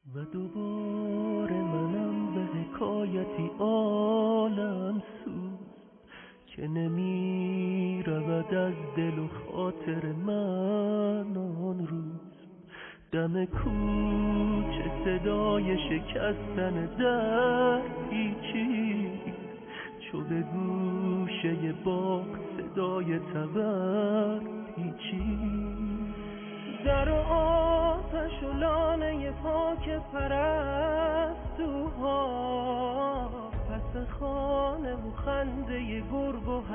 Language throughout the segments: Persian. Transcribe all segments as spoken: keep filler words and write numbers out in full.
و دوباره منم به حکایتی عالم سوز که نمی رود از دل و خاطر من آن روز. دم کوچه صدای شکستن در پیچید، چو به گوشه باغ صدای تبر پیچید. در و آتش و لانه پاک پرستوها، پس خانه و خنده گرگ و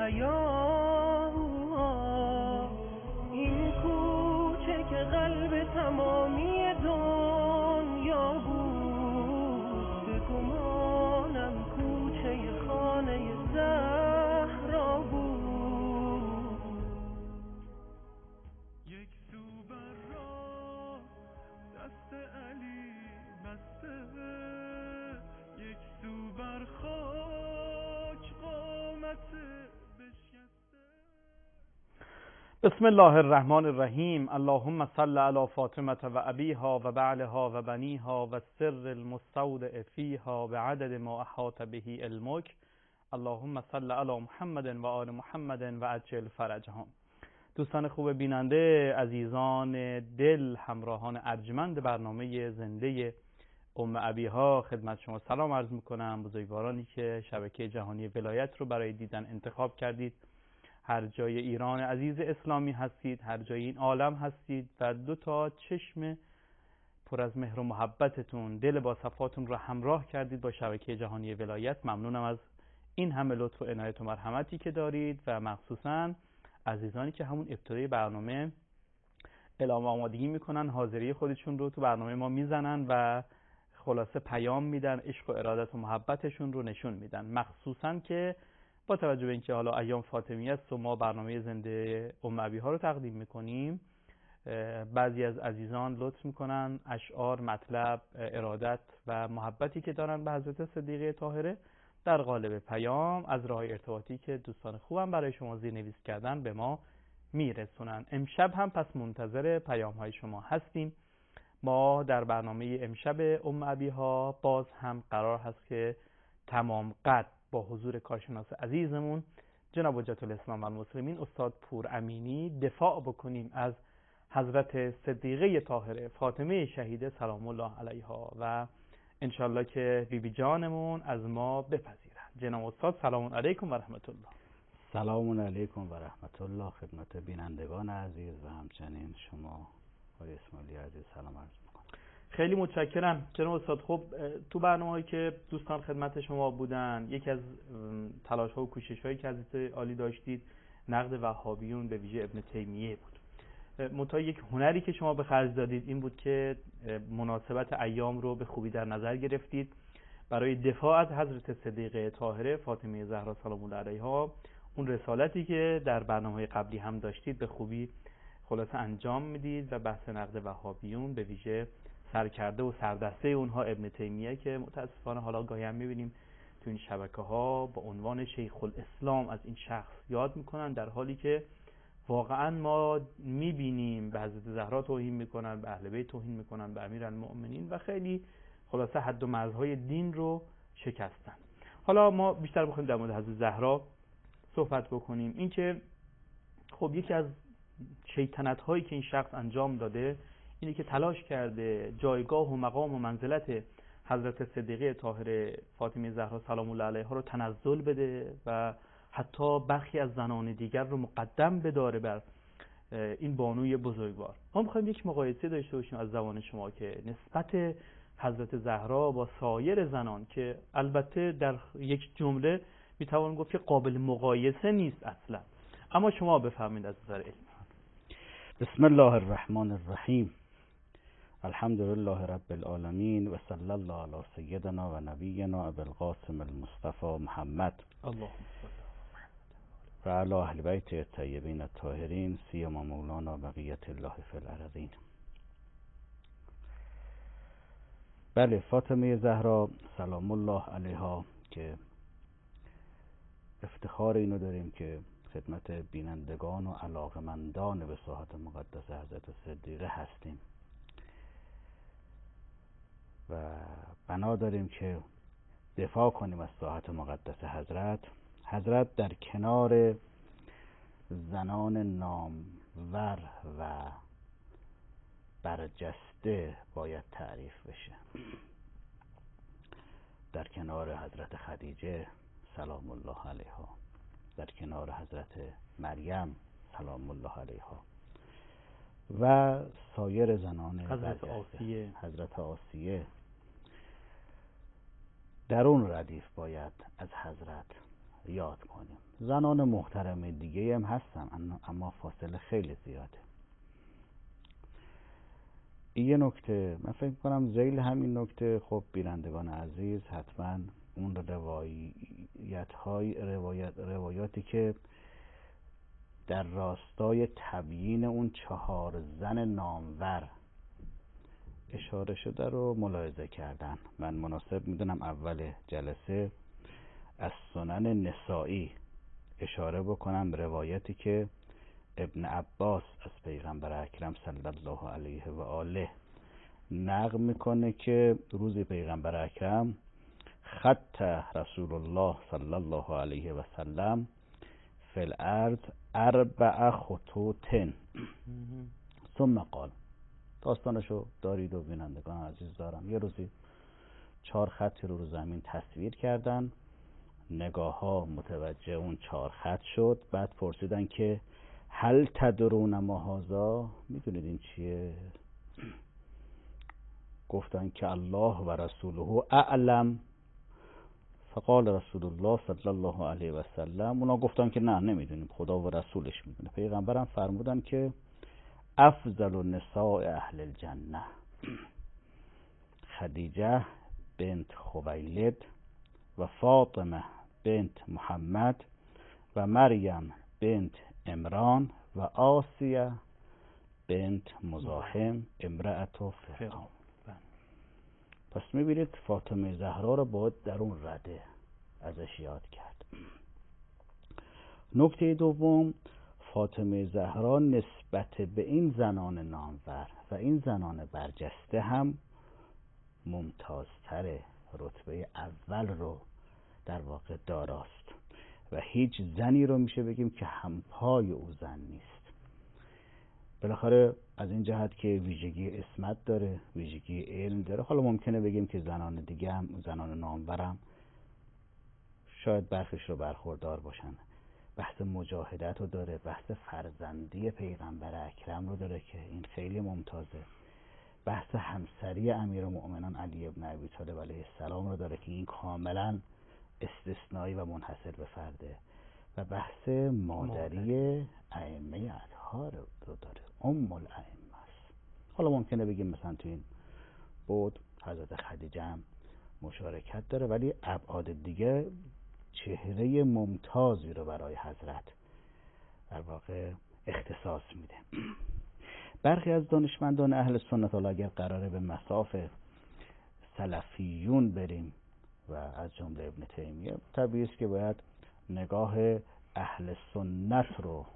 حیاها، این کوچه که قلب تمامی دنیا بود، به گمانم کوچه خانه زهرا بود. یک سو بر راه دست علی بسته، یک سو بر خاک قامت بشکسته. بسم الله الرحمن الرحیم. اللهم صل علی فاطمه و ابیها و بعلها و بنیها و السر المستودع فیها بعدد ما احاط به علمک. اللهم صل علی محمد و آل محمد و عجل فرجهم. دوستان خوب بیننده، عزیزان دل، همراهان ارجمند برنامه زنده ام ابیها، خدمت شما سلام عرض میکنم. بزرگوارانی که شبکه جهانی ولایت رو برای دیدن انتخاب کردید، هر جای ایران عزیز اسلامی هستید، هر جای این عالم هستید و دو تا چشم پر از مهر و محبتتون، دل با صفاتون رو همراه کردید با شبکه جهانی ولایت. ممنونم از این همه لطف و عنایت و مرحمتی که دارید و مخصوصاً عزیزانی که همون ابتدای برنامه اعلام آمادگی میکنن، حاضری خودشون رو تو برنامه ما میزنن و خلاصه پیام میدن، عشق و ارادت و محبتشون رو نشون میدن. مخصوصاً که با توجه به اینکه حالا ایام فاطمیه است و ما برنامه زنده ام ابیها رو تقدیم میکنیم، بعضی از عزیزان لطف میکنن اشعار، مطلب، ارادت و محبتی که دارن به حضرت صدیقه طاهره در قالب پیام از راه ارتباطی که دوستان خوبم برای شما زیرنویس کردن به ما میرسونن. امشب هم پس منتظر پیام های شما هستیم. ما در برنامه امشب ام ابیها باز هم قرار هست که تمام قد با حضور کارشناس عزیزمون جناب حجت الاسلام و المسلمین استاد پور امینی دفاع بکنیم از حضرت صدیقه طاهره فاطمه شهیده سلام الله علیها و انشالله که بی بی جانمون از ما بپذیرن. جناب استاد سلام علیکم و رحمت الله. سلام علیکم و رحمت الله خدمت بینندگان عزیز و همچنین شما آقای اسماعیلی عزیز سلام عرض میکنم. خیلی متشکرم جناب استاد. خب تو برنامه‌ای که دوستان خدمت شما بودن، یکی از تلاش‌ها و کوشش‌هایی که حضرت عالی داشتید نقد وهابیون به ویژه ابن تیمیه بود. منتها یک هنری که شما به خرج دادید این بود که مناسبت ایام رو به خوبی در نظر گرفتید برای دفاع از حضرت صدیقه طاهره فاطمه زهرا سلام الله علیها. اون رسالتی که در برنامه‌های قبلی هم داشتید به خوبی خلاصه انجام میدید و بحث نقد وهابیون به ویژه سرکرده و سردسته اونها ابن تیمیه که متاسفانه حالا گاهی هم میبینیم تو این شبکه‌ها با عنوان شیخ الاسلام از این شخص یاد میکنن، در حالی که واقعا ما میبینیم به حضرت زهرا توهین میکنن، به اهل بیت توهین میکنن، به امیرالمؤمنین و خیلی خلاصه حد و مرزهای دین رو شکستن. حالا ما بیشتر بخوایم در مورد حضرت زهرا صحبت بکنیم. این که خب یکی از شیطنت هایی که این شخص انجام داده اینه که تلاش کرده جایگاه و مقام و منزلت حضرت صدیقه طاهره فاطمه زهرا سلام الله علیها رو تنزل بده و حتی برخی از زنان دیگر رو مقدم بداره بر این بانوی بزرگوار. ما می‌خوایم یک مقایسه داشته باشیم از زبان شما که نسبت حضرت زهرا با سایر زنان که البته در یک جمله میتوان گفت که قابل مقایسه نیست اصلا، اما شما بفهمید از نظر علم. بسم الله الرحمن الرحیم. الحمد لله رب العالمین و صلی الله علی سیدنا و نبینا ابی القاسم المصطفى محمد اللهم و علی اهل بیت الطیبین الطاهرین سیما مولانا بقیت الله فی الارضین. بله، فاطمه زهرا سلام الله علیها که افتخار اینو داریم که خدمت بینندگان و علاقمندان به ساحت مقدس حضرت صدیقه هستیم و بنا داریم که دفاع کنیم از ساحت مقدس حضرت. حضرت در کنار زنان نامور و برجسته باید تعریف بشه. در کنار حضرت خدیجه سلام الله علیها، در کنار حضرت مریم سلام الله علیها و سایر زنان حضرت آسیه حضرت آسیه. در اون ردیف باید از حضرت یاد کنیم. زنان محترم دیگه هم هستن اما فاصله خیلی زیاده. این یه نکته، من فکر کنم ذیل همین نکته خب بینندگان عزیز حتما اون روایت های روایت روایاتی که در راستای تبیین اون چهار زن نامور اشاره شده رو ملاحظه کردن. من مناسب میدونم اول جلسه از سنن نسائی اشاره بکنم روایتی که ابن عباس از پیغمبر اکرم صلی الله علیه و آله نقل میکنه که روزی پیغمبر اکرم خط رسول الله صلی الله علیه و سلم فی الارض اربع خطوط ثم قال، داستانشو دارید و بینندگان عزیز دارم. یه روزی چهار خطی رو رو زمین تصویر کردن، نگاه ها متوجه اون چهار خط شد. بعد پرسیدن که هل تدرون ما هذا، میدونید این چیه؟ گفتن که الله و رسوله اعلم. فقال رسول الله صلی الله علیه و سلم، اونا گفتن که نه نمیدونیم، خدا و رسولش میدونه. پیغمبرم فرمودن که افضل النساء اهل الجنه خدیجه بنت خویلد و فاطمه بنت محمد و مریم بنت عمران و آسیه بنت مزاحم امرأة فرعون. پس میبینید فاطمه زهرا رو باید در اون رده ازش یاد کرد. نکته دوم، فاطمه زهرا نسبت به این زنان نامور و این زنان برجسته هم ممتازتره، رتبه اول رو در واقع داراست و هیچ زنی رو میشه بگیم که همپای او زن نیست. بالاخره از این جهت که ویژگی عصمت داره، ویژگی علم داره. حالا ممکنه بگیم که زنان دیگه هم، زنان نامورم شاید برخیش رو برخوردار باشن. بحث مجاهدت رو داره، بحث فرزندی پیغمبر اکرم رو داره که این خیلی ممتازه. بحث همسری امیرالمؤمنین علی ابن ابی طالب علیه السلام رو داره که این کاملا استثنایی و منحصر به فرده. و بحث مادری ائمه اطهار رو داره، ام الائمه است. حالا ممکنه بگیم مثلا تو این بود حضرت خدیجه هم مشارکت داره، ولی ابعاد دیگه چهره ممتازی رو برای حضرت در واقع اختصاص میده. برخی از دانشمندان اهل سنت، حالا اگر قراره به مصاف سلفیون بریم و از جمله ابن تیمیه، طبیعی است که باید نگاه اهل سنت رو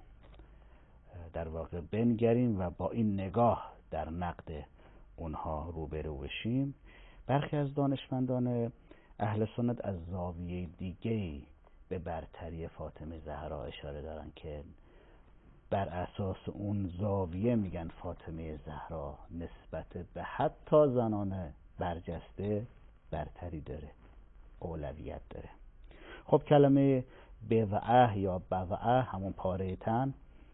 در واقع بنگریم و با این نگاه در نقد اونها روبرو بشیم. برخی از دانشمندان اهل سنت از زاویه دیگه‌ای به برتری فاطمه زهرا اشاره دارن که بر اساس اون زاویه میگن فاطمه زهرا نسبت به حتی زنان برجسته برتری داره، اولویت داره. خب کلمه بضعه یا بضعه همون پاره تن،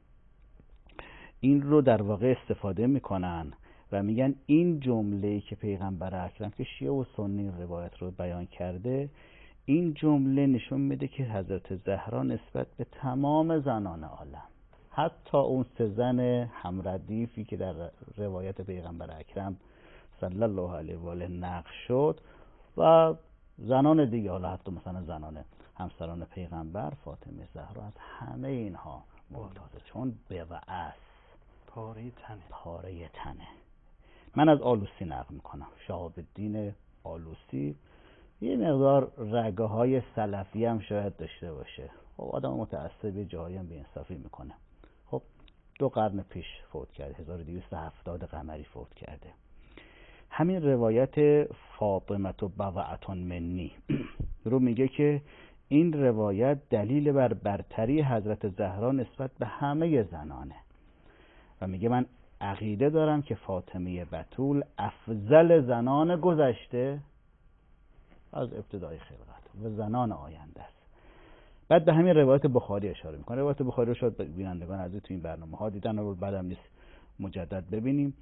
این رو در واقع استفاده میکنن و میگن این جمله که پیغمبر اکرم که شیعه و سنی روایت رو بیان کرده، این جمله نشون میده که حضرت زهرا نسبت به تمام زنان عالم، حتی اون سه زن همردیفی که در روایت پیغمبر اکرم صلی الله علیه و آله نقل شد و زنان دیگه، حالا حتی مثلا زنان همسران پیغمبر، فاطمه زهرا از همه اینها ممتازه، چون بضعه است، پاره تنه. پاره تنه. من از آلوسی نقل میکنم، شهاب الدین آلوسی. یه مقدار رگه های سلفی هم شاید داشته باشه. خب آدم متعصب جایی هم بی‌انصافی میکنه. خب دو قرن پیش فوت کرده، هزار و دویست و هفتاد قمری فوت کرده. همین روایت فاطمه بضعة منی رو میگه که این روایت دلیل بر برتری حضرت زهرا نسبت به همه زنانه و میگه من عقیده دارم که فاطمه بتول افضل زنان گذشته از ابتدای خلقت و زنان آینده است. بعد به همین روایت بخاری اشاره میکنه. روایت بخاری رو شاید بینندگان عزیز تو این برنامه ها دیدن و بعدم نیست مجدد ببینیم.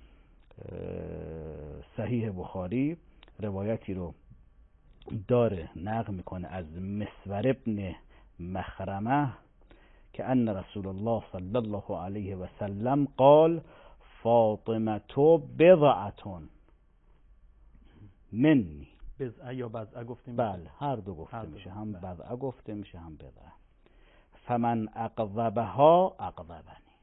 صحیح بخاری روایتی رو داره نقل میکنه از مسور ابن مخرمه که ان رسول الله صلی الله علیه و سلم قال فاطمه بضعة منی. بضعه یا بضعه گفتیم؟ بله هر دو گفته هر دو میشه، هم بضعه گفته میشه هم بضعه. فمن اقذبها اقذبنی.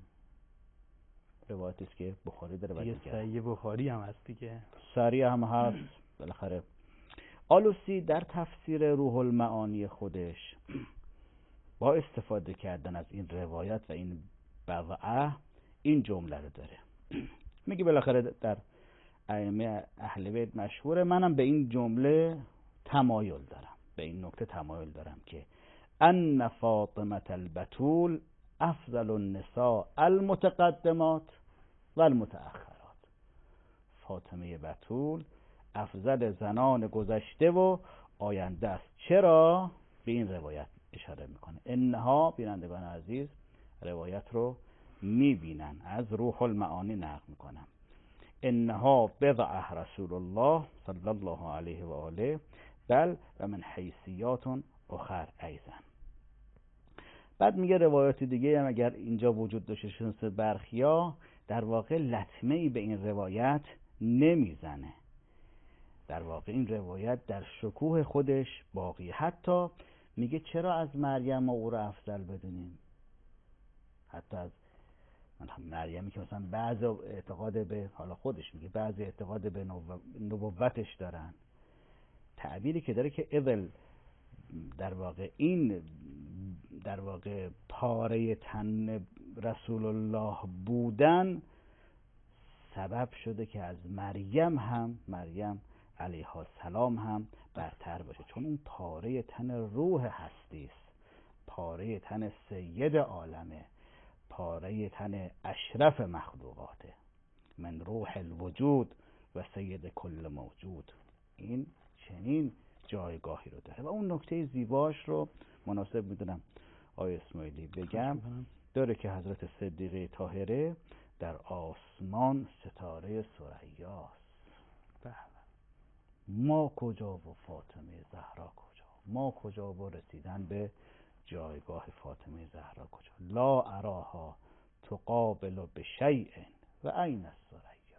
روایتی است که بخاری داره. دیگه صحیح بخاری هم هست دیگه، صریح هم هست بالاخره. آلوسی در تفسیر روح المعانی خودش با استفاده کردن از این روایت و این بضعه این جمله رو داره. میگه بالاخره در ائمه اهل بیت مشهوره، منم به این جمله تمایل دارم، به این نکته تمایل دارم که ان فاطمه البتول افضل النساء المتقدمات و المتأخرات. فاطمه بتول افضل زنان گذشته و آینده است. چرا؟ به این روایت اشاره میکنه. انها، بینندگان عزیز روایت رو میبینن، از روح المعانی نقل میکنم. انها بضعه رسول الله صلی الله علیه و آله بل و من حیثیات اخر ایضا. بعد میگه روایات دیگه هم اگر اینجا وجود داشته شنس برخیا در واقع لطمه ای به این روایت نمیزنه. در واقع این روایت در شکوه خودش باقی. حتی میگه چرا از مریم و او رو افضل بدونیم؟ حتی از مریمی که مثلا بعض اعتقاد به، حالا خودش میگه بعضی اعتقاد به نبوتش دارن، تعبیری که داره که اول در واقع این در واقع پاره تن رسول الله بودن سبب شده که از مریم هم مریم علیها السلام هم برتر باشه، چون اون پاره تن روح هستی است، پاره تن سید عالمه، پاره تن اشرف مخلوقاته، من روح الوجود و سید کل موجود. این چنین جایگاهی رو داره و اون نکته زیباش رو مناسب میدونم آقای اسماعیلی بگم، داره که حضرت صدیقه طاهره در آسمان ستاره ثریاست. ما کجا و فاطمه زهرا کجا؟ ما کجا و رسیدن به جایگاه فاطمه زهرا کجا؟ لا اراها تقابل بشیء و این الثریا.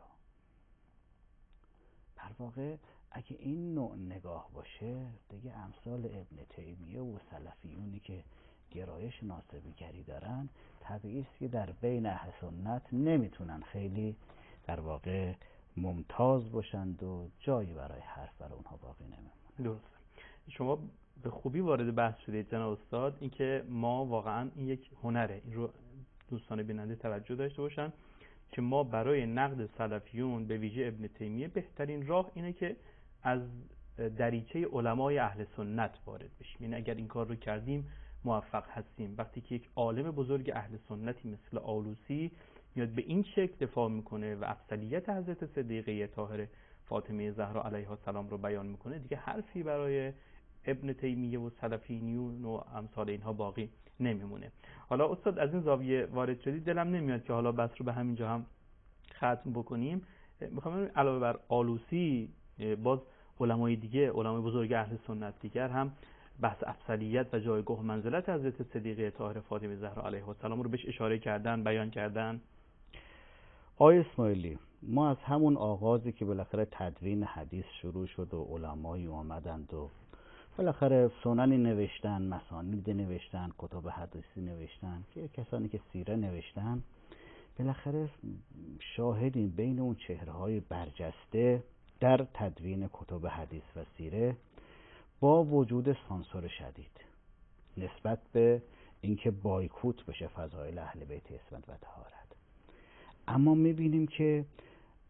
در واقع اگه این نوع نگاه باشه دیگه امثال ابن تیمیه و سلفیونی که گرایش ناسبیگری دارن طبیعی است که در بین اهل سنت نمیتونن خیلی در واقع ممتاز باشند و جایی برای حرف برای اونها باقی نمیمونه. درست. شما به خوبی وارد بحث شدید جناب استاد، اینکه ما واقعا این یک هنره، این رو دوستان بیننده توجه داشته باشن که ما برای نقد سلفیون به ویژه ابن تیمیه بهترین راه اینه که از دریچه علمای اهل سنت وارد بشیم. یعنی اگر این کار رو کردیم موفق هستیم. وقتی که یک عالم بزرگ اهل سنتی مثل آلوسی میاد به این شکل دفاع میکنه و افضلیت حضرت صدیقه طاهره فاطمه زهرا علیها السلام رو بیان میکنه، دیگه حرفی برای ابن تیمیه و سلفیون و امثال اینها باقی نمیمونه. حالا استاد از این زاویه وارد شدید، دلم نمیاد که حالا بس رو به همینجا هم ختم بکنیم. میخوام علاوه بر آلوسی باز علمای دیگه، علمای بزرگ اهل سنت دیگر هم بحث افضلیت و جایگاه و منزلت حضرت صدیقه طاهره فاطمه زهرا علیها السلام رو بهش اشاره کردن، بیان کردن. آقای اسماعیلی، ما از همون آغازی که بالاخره تدوین حدیث شروع شد و علمایی آمدند و بالاخره سننی نوشتن، مسانید نوشتن، کتب حدیثی نوشتن، که کسانی که سیره نوشتن، بالاخره شاهدیم بین اون چهره‌های برجسته در تدوین کتب حدیث و سیره با وجود سانسور شدید نسبت به اینکه بایکوت بشه فضایل اهل بیت عصمت و طهارت، اما میبینیم که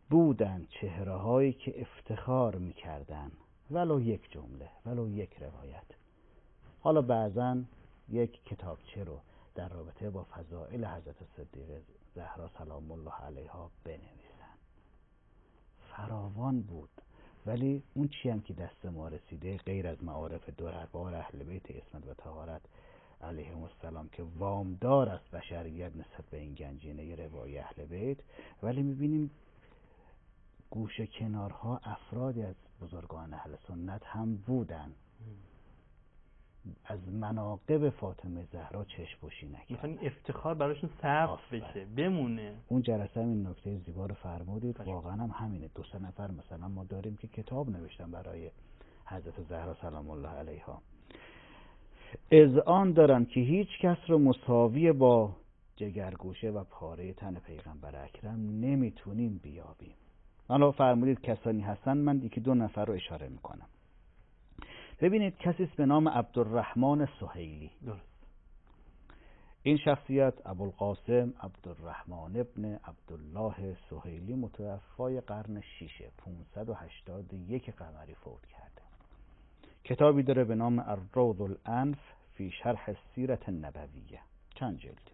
بودن چهره هایی که افتخار میکردن ولو یک جمله، ولو یک روایت، حالا بعضا یک کتابچه رو در رابطه با فضائل حضرت صدیقه زهرا سلام الله علیها بنویسن. فراوان بود. ولی اون چی هم که دست ما رسیده غیر از معارف دربار اهل بیت عصمت و طهارت علیهم السلام که وامدار است بشریت نسبت به این گنجینه روای اهل بیت، ولی میبینیم گوشه کنارها افرادی از بزرگان اهل سنت هم بودن از مناقب فاطمه زهرا چشم‌پوشی نکردن. میخوان افتخار براشون ثبت بشه، بمونه. اون جلسه هم این نکته زیبا رو فرمودید، واقعا هم همینه. دو سه نفر مثلا ما داریم که کتاب نوشتن برای حضرت زهرا سلام الله علیها، اذعان دارن که هیچ کس رو مساوی با جگرگوشه و پاره تن پیغمبر اکرم نمیتونیم بیابیم. حالا فرمودید کسانی هستن، من یکی دو نفر رو اشاره میکنم. ببینید کسی است به نام عبدالرحمن سهیلی. درست. این شخصیت ابوالقاسم عبدالرحمن ابن عبدالله سهیلی متوفای قرن شیشه، پانصد و هشتاد و یک قمری فوت کرده. کتابی داره به نام الروض الانف فی شرح السیرة النبویه، چند جلد.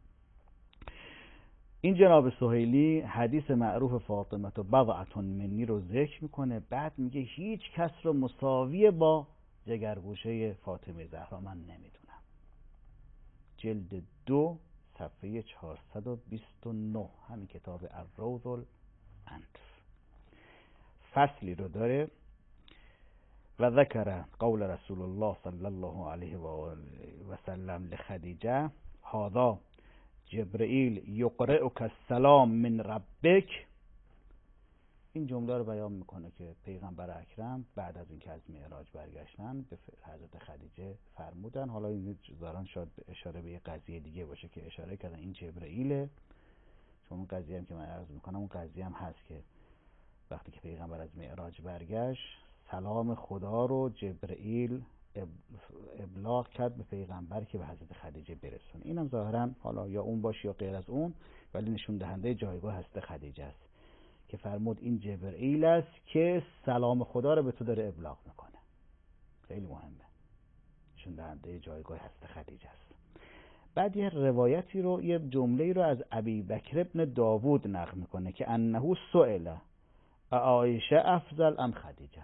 این جناب سهیلی حدیث معروف فاطمه و بضعة منی رو ذکر میکنه، بعد میگه هیچ کس رو مساوی با جگرگوشه فاطمه زهرا من نمیدونم. جلد دو صفحه چهارصد و بیست و نه، همین کتاب الروض الانف. فصلی رو داره و ذکر قول رسول الله صلی الله علیه و سلم لخدیجه هذا جبرئیل یقرئک السلام من ربک. این جمله رو بیان میکنه که پیغمبر اکرم بعد از اینکه از معراج برگشتن به حضرت خدیجه فرمودن، حالا این زاران شاید اشاره به یه قضیه دیگه باشه که اشاره کردن این جبرئیله، چون اون قضیه هم که من عرض میکنم اون قضیه هم هست که وقتی که پیغمبر از معراج برگشت سلام خدا رو جبرئیل ابلاغ کرد به پیغمبر که به حضرت خدیجه برسونه. اینم ظاهرا حالا یا اون باشه یا غیر از اون، ولی نشون دهنده جایگاه حضرت خدیجه است که فرمود این جبرئیل است که سلام خدا رو به تو داره ابلاغ میکنه. خیلی مهمه، نشون دهنده جایگاه حضرت خدیجه است. بعد یه روایتی رو، یه جمله رو از ابی بکر ابن داوود نقل میکنه که انه سئل عایشه افضل ام خدیجه.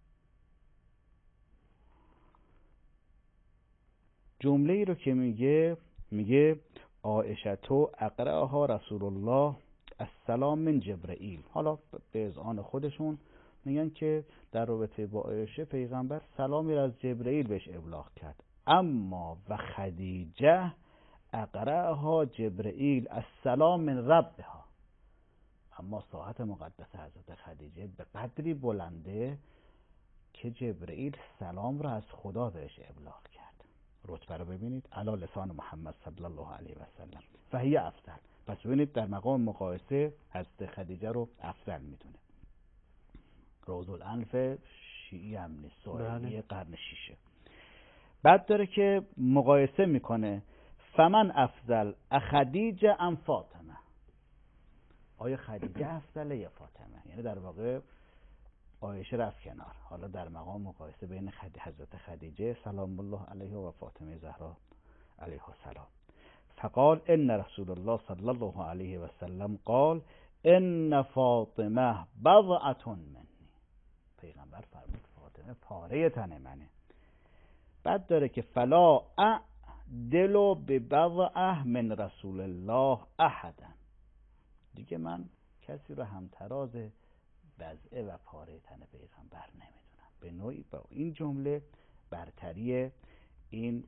جمله ای رو که میگه میگه عایشه تو اقرأها رسول الله السلام من جبرئیل. حالا به اذعان خودشون میگن که در رابطه با عایشه پیغمبر سلامی را از جبرئیل بهش ابلاغ کرد، اما و خدیجه اقرأها جبرئیل السلام من ربها. اما ساعت مقدس حضرت خدیجه به قدری بلنده که جبرئیل سلام را از خدا بهش ابلاغ کرد. رتبه رو ببینید، علی لسان محمد صلی الله علیه و سلم فهی افضل. پس ببینید در مقام مقایسه حضرت خدیجه رو افضل میدونه. روض الانف شیعی هم نیست، سهیلی قرن شیشه. بعد داره که مقایسه میکنه فمن افضل اخدیجه ام فاطمه. آیا خدیجه افضله یا فاطمه؟ یعنی در واقع عایشه رفت کنار، حالا در مقام مقایسه بین حضرت خدیجه سلام الله علیها و فاطمه زهرا علیها السلام. فقال ان رسول الله صلی الله علیه و سلم قال ان فاطمه بضعة منی. پیغمبر فرمود فاطمه پاره تن منه. بعد داره که فلا اعدل ببضعه من رسول الله احدا. دیگه من کسی رو همتراز وضعه و پاره تن پیغمبر نمیدونم. به نوعی با این جمله برتری این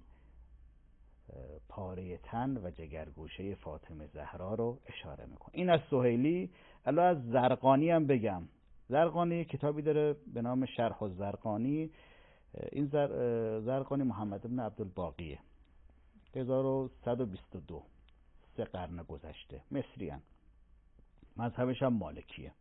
پاره تن و جگرگوشه فاطمه زهرا رو اشاره میکنه. این از سهیلی. الان از زرقانی هم بگم. زرقانی کتابی داره به نام شرح الزرقانی. این زر... زرقانی محمد بن عبدالباقیه، هزار و صد و بیست و دو، سه قرن گذشته، مصری هم. مذهبش هم مالکیه.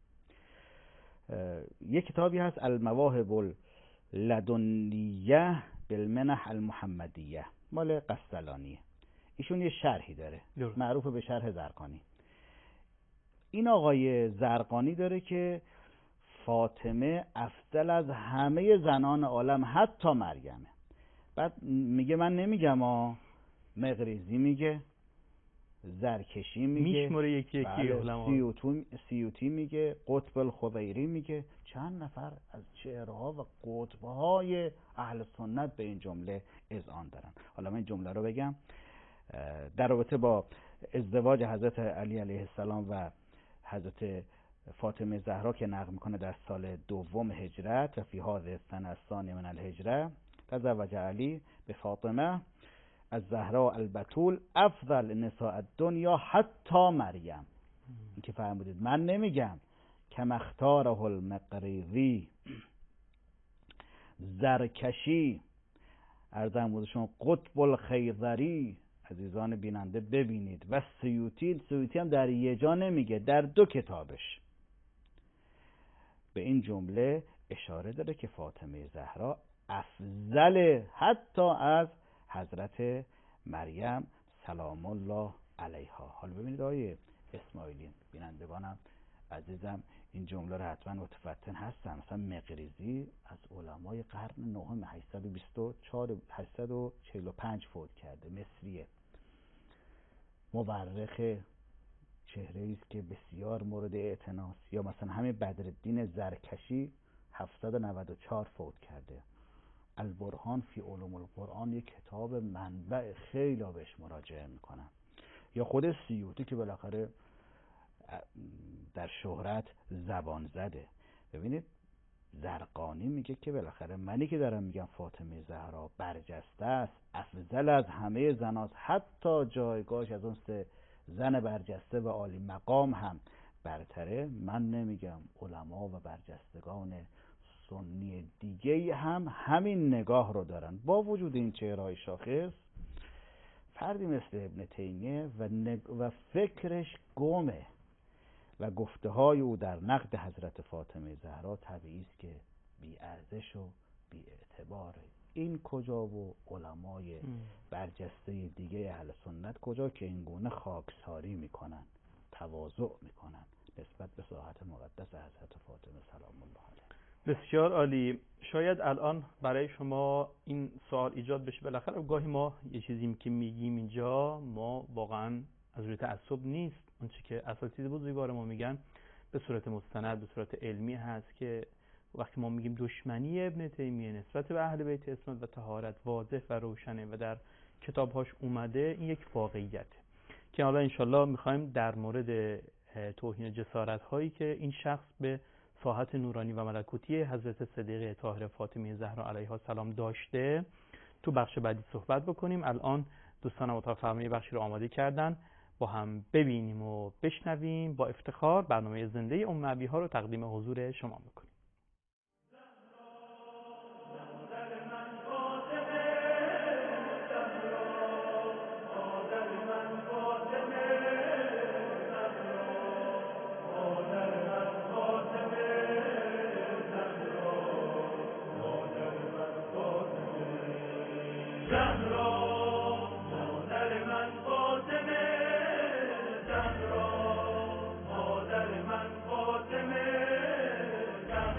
یک کتابی هست المواهب اللدنیه بالمنح المحمدیه، مال قسطلانیه. ایشون یه شرحی داره معروف به شرح زرقانی. این آقای زرقانی داره که فاطمه افضل از همه زنان عالم حتی مریمه. بعد میگه من نمیگم ها، مقریزی میگه، زرکشی میگه، میشموره یکی یکی علما، سیوطی سیوطی میگه، قطب الخضیری میگه، چند نفر از چهره‌ها و قطب‌های اهل سنت به این جمله اذعان دارن. حالا من این جمله رو بگم در رابطه با ازدواج حضرت علی علیه السلام و حضرت فاطمه زهرا که نقل میکنه در سال دوم هجرت و فی هذه السنه الثانیه من الهجره تزوج علی به فاطمه از زهرا البتول افضل نساء الدنیا حتی مریم. این که فرمودید من نمیگم کم اختاره المقریزی، زرکشی، عرضم بود شما قطب الخیزری، عزیزان بیننده ببینید، و سیوطی سیوطی هم در یه جا نمیگه، در دو کتابش به این جمله اشاره داره که فاطمه زهرا افضل حتی از حضرت مریم سلام الله علیها. حالا ببینید آیه اسماعیلی، بینندگانم عزیزم این جمله رو حتما متفتن هستن. مثلا مقریزی از علمای قرن نهم هشتصد و بیست و چهار هشتصد و چهل و پنج فوت کرده، مصریه، مورخ، چهره‌ای است که بسیار مورد اعتناست. یا مثلا همین بدرالدین زرکشی هفتصد و نود و چهار فوت کرده. البرهان فی علوم القرآن یک کتاب منبع، خیلی بهش مراجعه میکنن. یا خود سیوطی که بالاخره در شهرت زبان زده. ببینید زرقانی میگه که بالاخره منی که دارم میگم فاطمه زهرا برجسته است، افضل از همه زناست، حتی جایگاهش از اون سه زن برجسته و عالی مقام هم برتره، من نمیگم علما و برجستگان سنی دیگه هم همین نگاه رو دارن. با وجود این چهرهای شاخص، فردی مثل ابن تیمیه و, نگ... و فکرش گمه و گفته های او در نقد حضرت فاطمه زهرا طبیعی است که بی ارزش و بی اعتباره. این کجا و علمای برجسته دیگه اهل سنت کجا که این گونه خاکساری میکنن، تواضع میکنن نسبت به ساحت مقدس حضرت فاطمه سلام الله علیها. بسیار عالی. شاید الان برای شما این سوال ایجاد بشه، بالاخره گاهی ما یه چیزی که میگیم اینجا ما واقعا از روی تعصب نیست، اون چیزی که اساتید بزرگوار ما میگن به صورت مستند، به صورت علمی هست که وقتی ما میگیم دشمنی ابن تیمیه نسبت به اهل بیت اسمت و طهارت واضح و روشنه و در کتابهاش اومده، این یک واقعیته که حالا انشالله میخوایم در مورد توهین جسارت هایی که این شخص به ساحت نورانی و ملکوتی حضرت صدیقه طاهره فاطمه زهرا علیها السلام داشته تو بخش بعدی صحبت بکنیم. الان دوستان اتاق فرمانی بخشی رو آماده کردن، با هم ببینیم و بشنویم. با افتخار برنامه زنده ام ابیها رو تقدیم حضور شما میکنیم. زهرا مادر من فاطمه،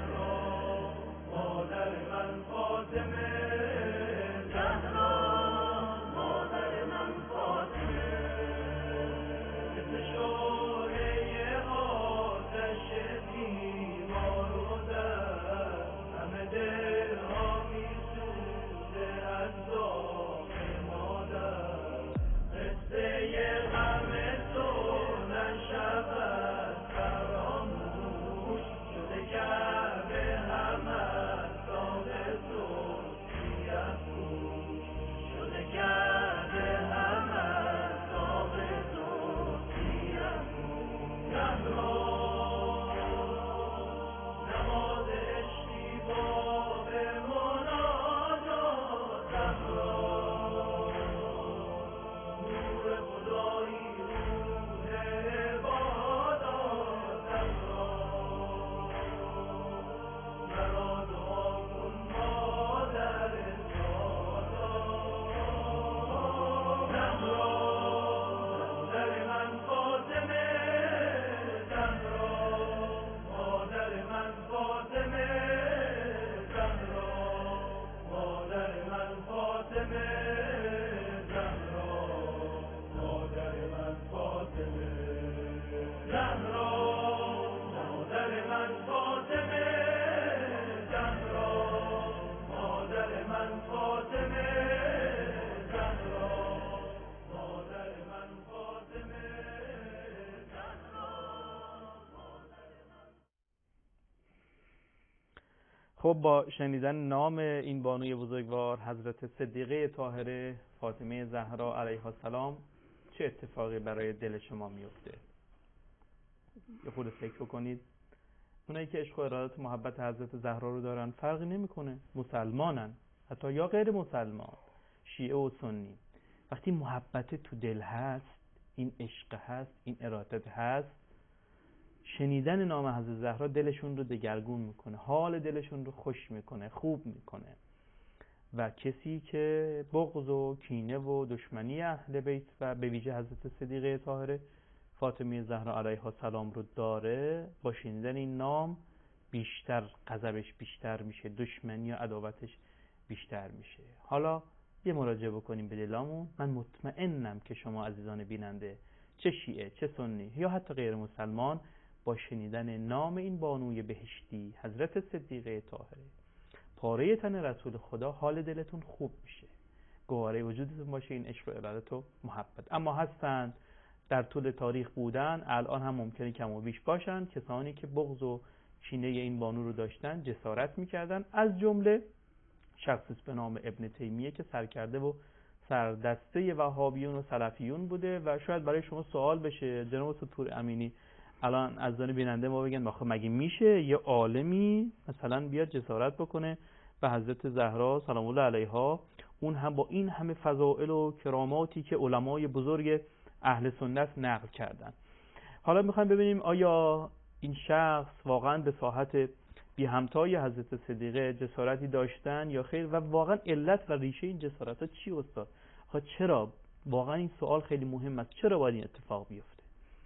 خب با شنیدن نام این بانوی بزرگوار حضرت صدیقه طاهره فاطمه زهرا علیها السلام چه اتفاقی برای دل شما میفته؟ یه خود فکر بکنید. اونایی که عشق و ارادت و محبت حضرت زهرا رو دارن فرقی نمیکنه، مسلمانن حتی یا غیر مسلمان، شیعه و سنی. وقتی محبت تو دل هست، این عشق هست، این ارادت هست، شنیدن نام حضرت زهرا دلشون رو دگرگون میکنه، حال دلشون رو خوش میکنه، خوب میکنه. و کسی که بغض و کینه و دشمنی اهل بیت و به ویژه حضرت صدیقه طاهره فاطمه زهرا علیها السلام رو داره، با شنیدن این نام بیشتر غضبش بیشتر میشه، دشمنی و عداوتش بیشتر میشه. حالا یه مراجعه بکنیم به دلامون. من مطمئنم که شما عزیزان بیننده، چه شیعه چه سنی یا حتی غیر مسلمان، با شنیدن نام این بانوی بهشتی حضرت صدیقه طاهره پاره تن رسول خدا، حال دلتون خوب میشه، گواره وجودتون باشه این عشق و ارادت و محبت. اما هستند در طول تاریخ بودن، الان هم ممکنه کم و بیش باشن، کسانی که بغض و کینه این بانو رو داشتن، جسارت میکردن، از جمله شخصی به نام ابن تیمیه که سرکرده و سردسته وهابیون و سلفیون بوده. و شاید برای شما سوال بشه جناب ستور امینی، الان از دان بیننده ما بگن آخه مگه میشه یه عالمی مثلا بیاد جسارت بکنه به حضرت زهرا سلام الله علیها، اون هم با این همه فضائل و کراماتی که علمای بزرگ اهل سنت نقل کردن؟ حالا میخوایم ببینیم آیا این شخص واقعا به ساحت بی همتای حضرت صدیقه جسارتی داشتن یا خیر، و واقعا علت و ریشه این جسارت ها چی استاد؟ آخه چرا؟ واقعا این سوال خیلی مهم است، چرا باید این اتفاق بیفته؟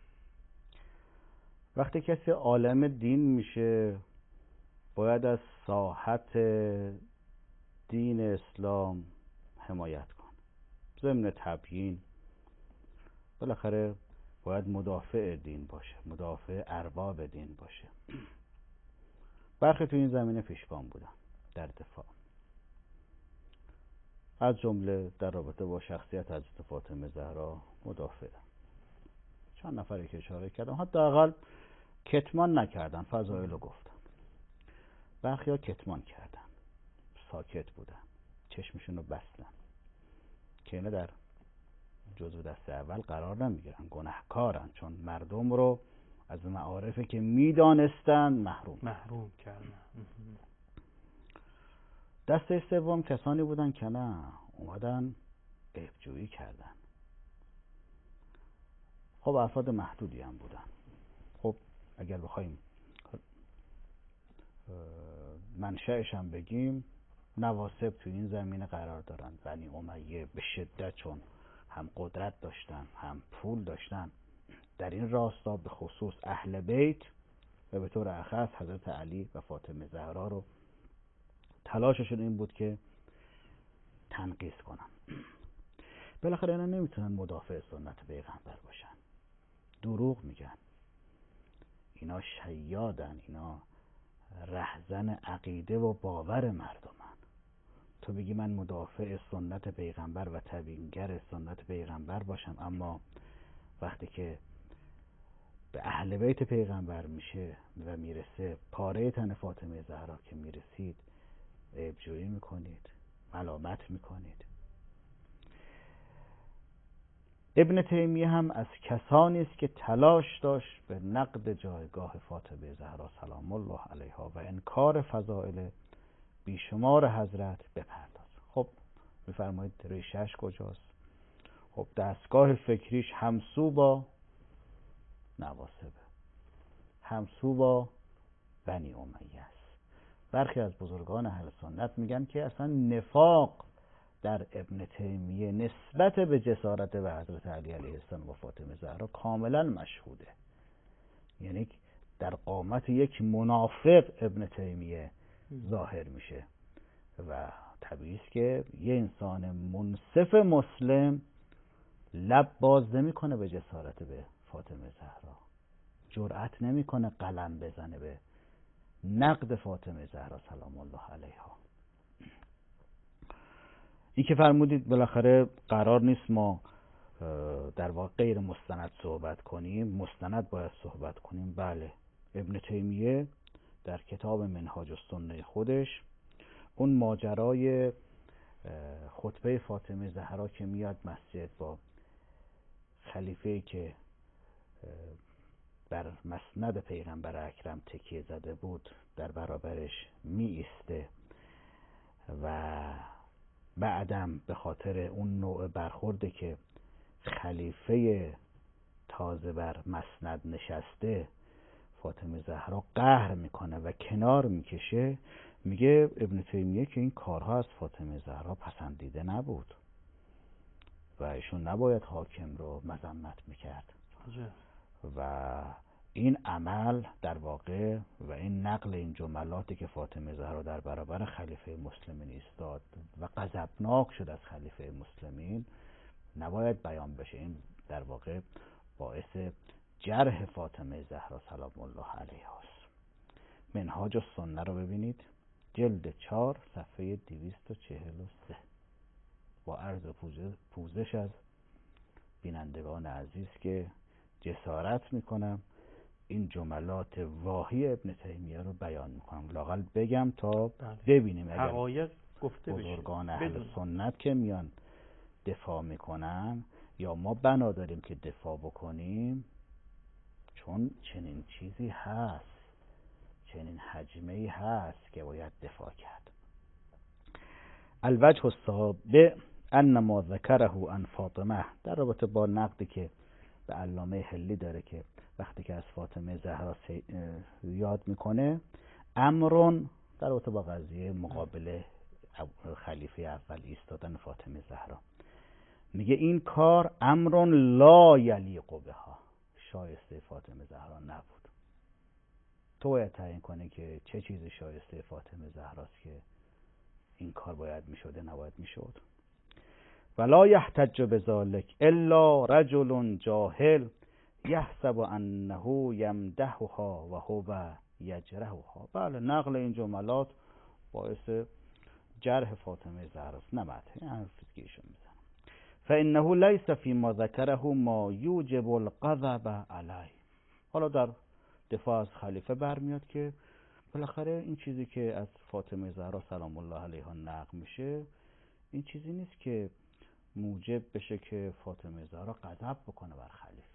وقتی کسی عالم دین میشه باید از ساحت دین اسلام حمایت کنه، ضمن تبیین بالاخره باید مدافع دین باشه، مدافع ارباب دین باشه. برخی تو این زمینه پیشگام بودن در دفاع، از جمله در رابطه با شخصیت حضرت فاطمه زهرا مدافع چند نفری که اشاره کردم حداقل کتمان نکردن، فضائل رو گفتن. برخی ها کتمان کردن، ساکت بودن، چشمشون رو بستن، که اینا در جزو دست اول قرار نمیگیرن، گناهکارن، چون مردم رو از معارفی که میدانستن محروم محروم کردن. دسته سوم کسانی بودن که نه، اومدن عیبجویی کردن. خب افراد محدودی هم بودن. خب اگر بخوایم منشأش هم بگیم، نواسب تو این زمینه قرار دارن. بنی امیه به شدت، چون هم قدرت داشتن هم پول داشتن، در این راستا به خصوص اهل بیت و به طور اخص حضرت علی و فاطمه زهرا رو تلاششون این بود که تنقیص کنن. بالاخره اینا نمیتونن مدافع سنت پیغمبر باشن، دروغ میگن، اینا شیادن، اینا رهزن عقیده و باور مردمن. تو بگی من مدافع سنت پیغمبر و تبیینگر سنت پیغمبر باشم، اما وقتی که به اهل بیت پیغمبر میشه و میرسه، پاره تن فاطمه زهرا که میرسید، عیبجویی میکنید، ملامت میکنید. ابن تیمیه هم از کسانی است که تلاش داشت به نقد جایگاه فاطمه زهرا سلام الله علیها و انکار فضائل بیشمار حضرت بپرداز. خب میفرمایید ریشش کجاست؟ خب دستگاه فکریش همسو با نواسبه، همسو با بنی امیه است. برخی از بزرگان اهل سنت میگن که اصلا نفاق در ابن تیمیه نسبت به جسارت به حضرت علی علیه السلام و فاطمه زهرا کاملا مشهوده، یعنی در قامت یک منافق ابن تیمیه ظاهر میشه و طبیعی است که یه انسان منصف مسلم لب باز نمیکنه به جسارت به فاطمه زهرا، جرأت نمیکنه قلم بزنه به نقد فاطمه زهرا سلام الله علیها. این که فرمودید بالاخره قرار نیست ما در واقع غیر مستند صحبت کنیم، مستند باید صحبت کنیم. بله، ابن تیمیه در کتاب منهاج السنه خودش اون ماجرای خطبه فاطمه زهرا که میاد مسجد با خلیفه‌ای که بر مسند پیغمبر اکرم تکیه زده بود در برابرش می ایسته و بعدم به خاطر اون نوع برخورده که خلیفه تازه بر مسند نشسته فاطمه زهرا قهر میکنه و کنار میکشه، میگه ابن تیمیه که این کارها از فاطمه زهرا پسندیده نبود و ایشون نباید حاکم رو مذمت میکرد و این عمل در واقع و این نقل این جملاتی که فاطمه زهرا در برابر خلیفه مسلمین ایستاد و غضبناک شد از خلیفه مسلمین نباید بیان بشه. این در واقع باعث جرح فاطمه زهرا سلام الله علیها است. منهاج السنه رو ببینید، جلد چهار صفحه دویست و چهل و سه. با عرض پوزش از بینندگان عزیز که جسارت میکنم این جملات واهی ابن تیمیه رو بیان میکنم، لااقل بگم تا ببینیم اگر حقایق گفته بشه. بزرگان اهل سنت که میان دفاع میکنن یا ما بنا داریم که دفاع بکنیم، چون چنین چیزی هست، چنین حجمه‌ای هست که باید دفاع کرد. الوجه السابع ان ما ذکره عن فاطمه، در رابطه با نقدی که به علامه حلی داره که وقتی که از فاطمه زهرا یاد میکنه، امرون در رابطه با قضیه مقابله خلیفه اول ایستادن فاطمه زهرا، میگه این کار امرون لا یلیق بها، شایسته فاطمه زهرا نبود. تو باید تعیین کنه که چه چیزی شایسته فاطمه زهراست که این کار باید میشده نباید میشد. ولا یحتج بذلک الا رجل جاهل یحسب انه یمدحها و هو یجرحها. بله، نقل این جملات باعث جرح فاطمه زهراست، نه مدح. این حرفی که ایشون میزنه. فانه لیس فیما ذکره ما یوجب الغضب علیه. حالا در دفاع از خلیفه برمیاد که بالاخره این چیزی که از فاطمه زهرا سلام الله علیها نقل میشه این چیزی نیست که موجب بشه که فاطمه زهرا غضب بکنه بر خلیفه.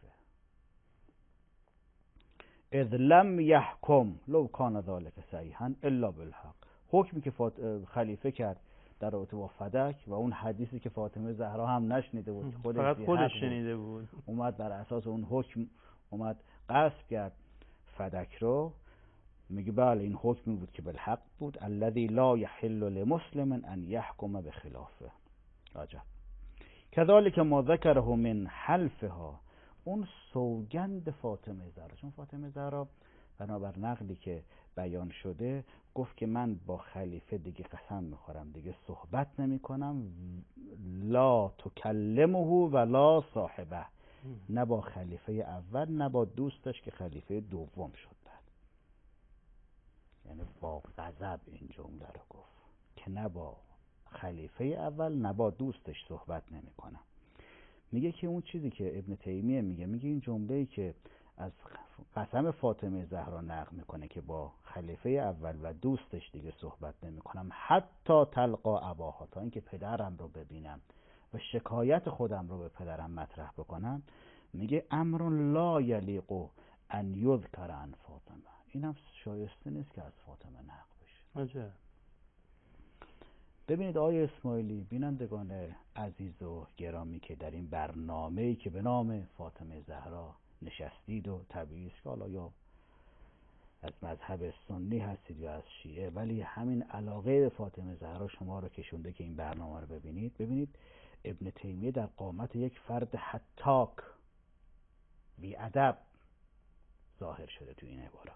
اذ لم یحکم لو کان ذلک صحیحا الا بالحق. حکمی که فاط... خلیفه کرد در رابطه با فدک و اون حدیثی که فاطمه زهرا هم نشنیده بود، خودش فقط خودش شنیده بود، اومد بر اساس اون حکم اومد غصب کرد فدک رو، میگه بله این حکمی بود که بالحق بود. الذی لا یحل لمسلم ان یحکم بخلافه. عجب. کذالک ما ذکره من حلفها، اون سوگند فاطمه زهرا، چون فاطمه زهرا بنابر نقلی که بیان شده گفت که من با خلیفه دیگه قسم میخورم دیگه صحبت نمی کنم، لا تکلمه ولا صاحبه، نه با خلیفه اول نه با دوستش که خلیفه دوم شد بعد. یعنی با غضب این جمله رو گفت که نه با خلیفه اول نه با دوستش صحبت نمی کنم. میگه که اون چیزی که ابن تیمیه میگه، میگه این جمله‌ای که از قسم فاطمه زهرا نقل میکنه که با خلیفه اول و دوستش دیگه صحبت نمیکنم حتی تلقا اباها، تا اینکه پدرم رو ببینم و شکایت خودم رو به پدرم مطرح بکنم، میگه امر لا یلیق ان یذکر عن فاطمه. اینم شایسته نیست که از فاطمه نقل بشه. عجب. ببینید آقای اسماعیلی، بینندگان عزیز و گرامی که در این برنامه‌ای که به نام فاطمه زهرا نشستید و طبیعی است که حالا یا از مذهب سنی هستید یا از شیعه، ولی همین علاقه به فاطمه زهرا شما رو کشونده که این برنامه رو ببینید. ببینید ابن تیمیه در قامت یک فرد حتاک بی ادب ظاهر شده تو این عبارات.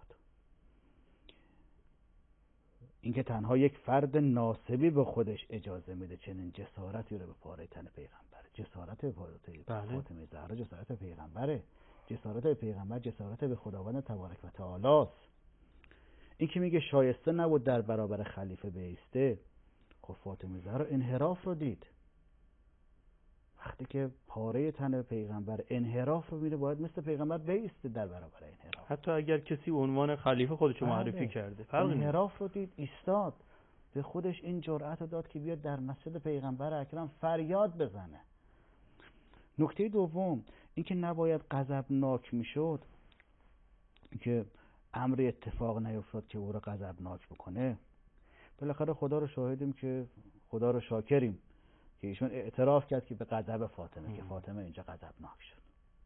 اینکه تنها یک فرد ناسبی به خودش اجازه میده چنین جسارتی رو به پاره تن پیغمبر. جسارت به پاره تن فاطمه زهرا جسارت پیغمبره. جسارت به پیغمبر جسارت به خداوند تبارک و تعالی است. این که میگه شایسته نبود در برابر خلیفه بیسته، خب فاطمه زهرا انحراف رو دید. وقتی که پاره تن پیغمبر انحراف رو میده باید مثل پیغمبر بیسته در برابر انحراف. حتی اگر کسی عنوان خلیفه خودشو معرفی کرده انحراف رو دید ایستاد، به خودش این جرأت رو داد که بیاد در مسجد پیغمبر اکرم فریاد بزنه. نکته دوم اینکه نباید غضبناک میشد، که امر اتفاق نیفتاد که او رو غضبناک بکنه. بالاخره خدا رو شاهدیم که خدا رو شاکریم که ایشون اعتراف کرد که به غضب فاطمه ام. که فاطمه اینجا غضبناک شد.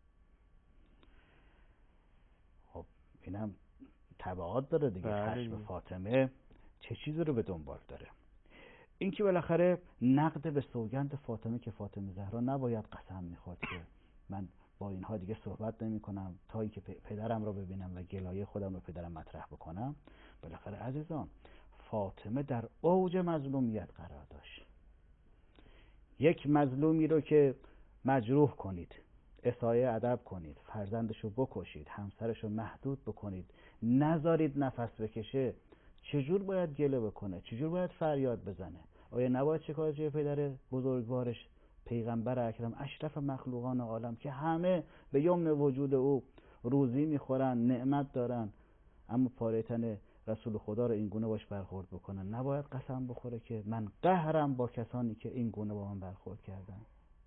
خب اینم تبعات داره دیگه. خشم فاطمه چه چیزی رو به دنبال داره؟ این که بالاخره نقد به سوگند فاطمه که فاطمه زهرا نباید قسم میخورد که من با اینها دیگه صحبت نمی کنم تا اینکه پدرم رو ببینم و گلایه خودم رو پدرم مطرح بکنم. بالاخره عزیزان فاطمه در اوج مظلومیت قرار داشت. یک مظلومی رو که مجروح کنید، اساءه ادب کنید، فرزندش رو بکشید، همسرش رو محدود بکنید، نذارید نفس بکشه، چجور باید گله بکنه؟ چجور باید فریاد بزنه؟ آیا نباید شکایت جای پدر بزرگوارش پیغمبر اکرم اشرف مخلوقان عالم که همه به یمن وجود او روزی میخورن، نعمت دارن، اما پاره تن رسول خدا رو این گونه باش برخورد بکنن؟ نباید قسم بخوره که من قهرم با کسانی که این گونه با من برخورد کردن؟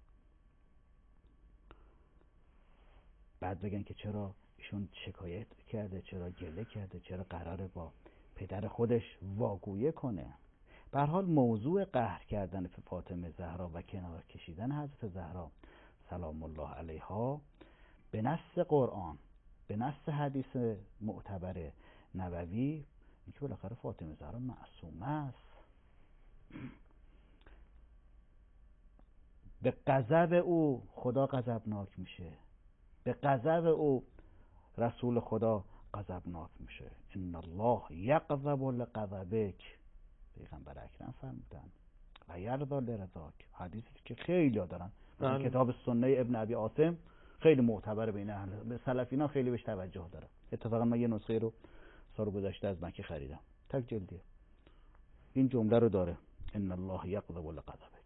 بعد بگن که چرا ایشون شکایت کرده، چرا گله کرده، چرا قراره با پدر خودش واگویه کنه؟ به هر حال موضوع قهر کردن فاطمه زهرا و کنار کشیدن حضرت زهرا سلام الله علیها به نص قرآن، به نص حدیث معتبر نبوی، اینکه بالاخره فاطمه زهرا معصومه است. به غضب او خدا غضبناک میشه، به غضب او رسول خدا غضبناک میشه. ان الله یغضب لغضبک، پیغمبر اکرم فرمودن، و یرضا لرضاک، حدیثی که خیلی ها دارن. مثلا کتاب سنه ابن ابی عاصم خیلی معتبر بین اهل سلفینا، خیلی بهش توجه داره. اتفاقا من یه نسخه رو سال گذشته از مکه خریدم، تک جلدیه، این جمله رو داره، ان الله یغضب لغضبک.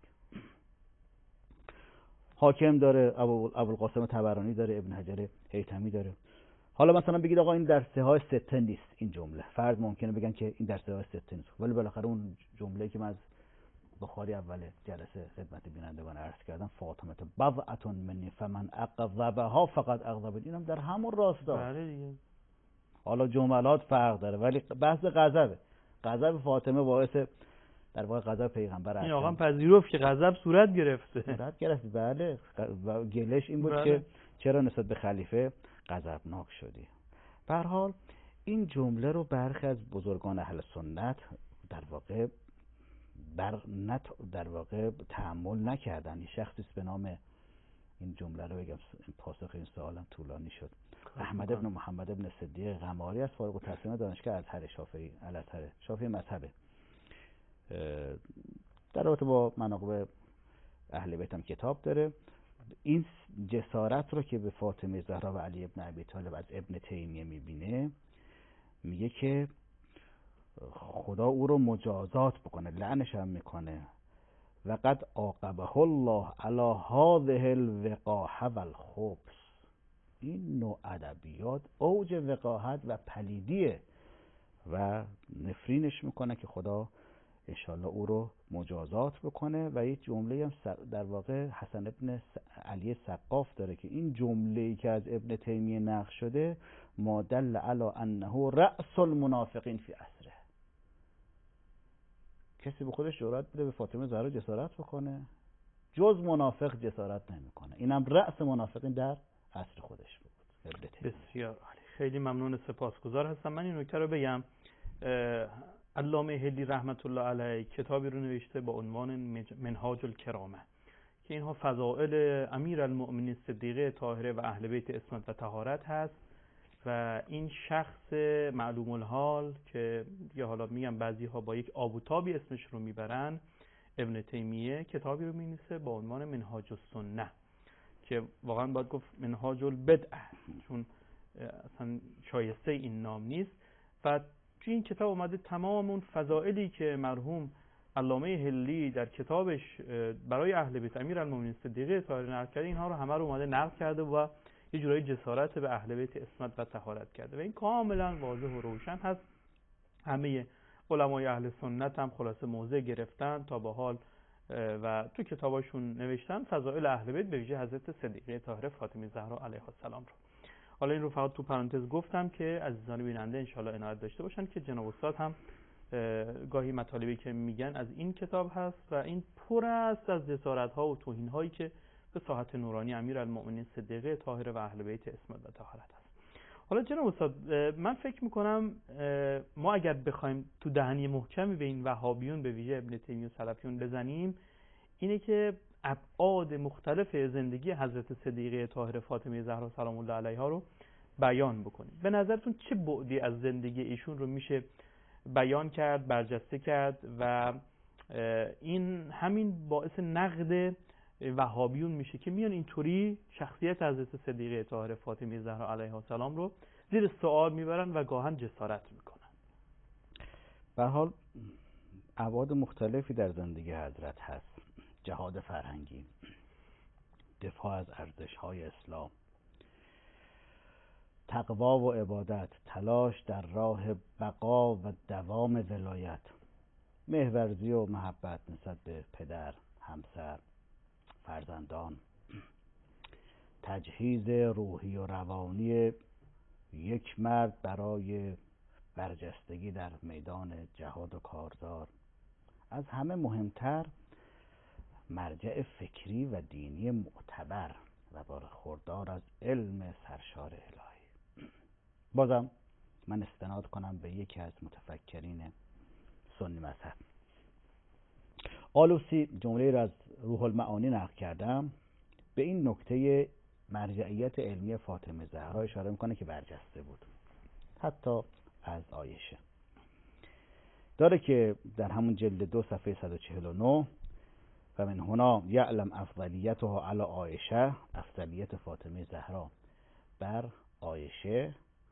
حاکم داره، ابو ابوالقاسم طبرانی داره، ابن حجر هیثمی داره. حالا مثلا بگید آقا این در سه‌های سته نیست این جمله، فرض ممکنه بگن که این در سه‌های سته نیست، ولی بالاخره اون جمله‌ای که من از بخاری اول جلسه خدمت بینندگان عرض کردم، فاطمه بضعة منی فمن اغضبها فقط اغضبنی، اینم در همون راستا. بله دیگه. حالا جملات فرق داره ولی بحث غضبه. غضب فاطمه باعث در واقع غضب پیغمبر این آقا پذیرفت که غضب صورت گرفته. صورت گرفت، بله. و گلش این بود بله. که چرا نسبت به خلیفه غضبناک شدی. به هر حال این جمله رو برخی از بزرگان اهل سنت در واقع بر نت در واقع تأمل نکردن. این شخصی به نام، این جمله رو بگم پاسخ این سوالم طولانی شد، احمد ابن محمد ابن صدیق غماری از فارغ التحصیل دانشگاه ازهر شافعی، الازهر شافعی مذهبه، در رابطه با مناقب اهل بیت هم کتاب داره. این جسارت رو که به فاطمه زهرا و علی ابن ابی طالب از ابن تیمیه میبینه، میگه که خدا او رو مجازات بکنه، لعنش هم میکنه. و قد عاقبه الله علی هذه الوقاحه و الخبث. این نوع ادبیات اوج وقاحت و پلیدیه و نفرینش میکنه که خدا انشالله او رو مجازات بکنه. و یک جمله هم در واقع حسن ابن علی سقاف داره که این جمله‌ای که از ابن تیمیه نقل شده ما دل علی انه رأس المنافقین فی عصره. کسی به خودش جرأت بده به فاطمه زهرا جسارت بکنه؟ جز منافق جسارت نمیکنه. اینم رأس منافقین در عصر خودش بود. بسیار عالی، خیلی ممنون، سپاسگزار هستم. من این نکته رو بگم، علامه هلی رحمت الله علیه کتابی رو نوشته با عنوان منهاج الکرامه که اینها فضائل امیرالمؤمنین صدیقه طاهره و اهل بیت عصمت و طهارت هست. و این شخص معلوم الحال که یا حالا میگم بعضی ها با یک آب و تابی اسمش رو میبرن، ابن تیمیه کتابی رو مینویسه با عنوان منهاج السنه که واقعا باید گفت منهاج البدعه، چون اصلا شایسته این نام نیست. و توی این کتاب اومده تمام اون فضائلی که مرحوم علامه هلی در کتابش برای اهل بیت امیرالمومنین صدیقه طاهره نقل کرده، اینها رو همه رو اومده نقل کرده و یه جورایی جسارت به اهل بیت عصمت و طهارت کرده و این کاملا واضح و روشن هست. همه علمای اهل سنت هم خلاصه موضع گرفتن تا به حال و تو کتاباشون نوشتن فضائل اهل بیت به ویژه حضرت صدیقه طاهره فاطمه زهرا علیها السلام رو. حالا این رو فقط تو پرانتز گفتم که عزیزان بیننده انشالله عنایت داشته باشن که جناب استاد هم گاهی مطالبی که میگن از این کتاب هست و این پر است از جسارت ها و توهین هایی که به ساحت نورانی امیرالمؤمنین صدیقه طاهره و اهل بیت عصمت و طهارت هست. حالا جناب استاد من فکر میکنم ما اگر بخوایم تو دهنی محکمی به این وهابیون به ویژه ابن تیمیه و سلفیون بزنیم اینه که ابعاد مختلف زندگی حضرت صدیقه طاهره فاطمه زهرا سلام الله علیها رو بیان بکنیم. به نظرتون چه بعدی از زندگی ایشون رو میشه بیان کرد، برجسته کرد و این همین باعث نقد وهابیون میشه که میان اینطوری شخصیت حضرت صدیقه طاهره فاطمه زهرا علیها السلام رو زیر سوال میبرن و گاهن جسارت میکنن؟ به هر حال ابعاد مختلفی در زندگی حضرت هست: جهاد فرهنگی، دفاع از ارزش‌های اسلام، تقوا و عبادت، تلاش در راه بقا و دوام ولایت، محورزی و محبت نسبت به پدر، همسر، فرزندان، تجهیز روحی و روانی یک مرد برای برجستگی در میدان جهاد و کارزار، از همه مهمتر مرجع فکری و دینی معتبر و برخوردار از علم سرشار الهی. بازم من استناد کنم به یکی از متفکرین سنی مذهب. آلوسی جمله را از روح المعانی نقل کردم، به این نکته مرجعیت علمی فاطمه زهرا اشاره میکنه که برجسته بود حتی از عایشه. داره که در همون جلد دو صفحه صد و چهل و نه و من هنا یعلم افضلیتها علی عایشه، افضلیت فاطمه زهرا بر عایشه،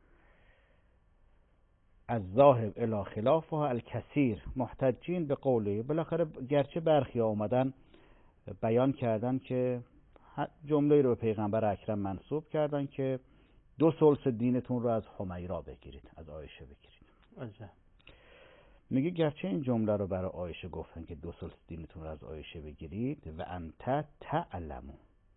از ذاهب الی خلافها الکثیر محتجین به قوله. بالاخره گرچه برخی آمدن بیان کردن که جمله رو به پیغمبر اکرم منسوب کردن که دو ثلث دینتون رو از حمیرا بگیرید، از عایشه بگیرید. عجب. میگه گرچه این جمله رو برای عایشه گفتن که دو ثلث دینتون رو از عایشه بگیرید و انت تعلمو،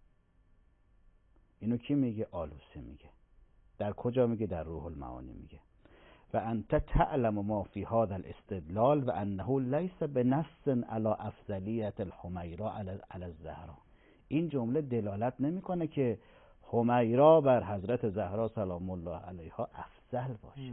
اینو کی میگه؟ آلوسی میگه. در کجا میگه؟ در روح المعانی میگه و انت تعلم ما فی هذا الاستدلال و انه لیس بنص علی افضلیت الحمیرا علی الزهرا. این جمله دلالت نمیکنه که حمیرا بر حضرت زهرا سلام الله علیها افضل باشه.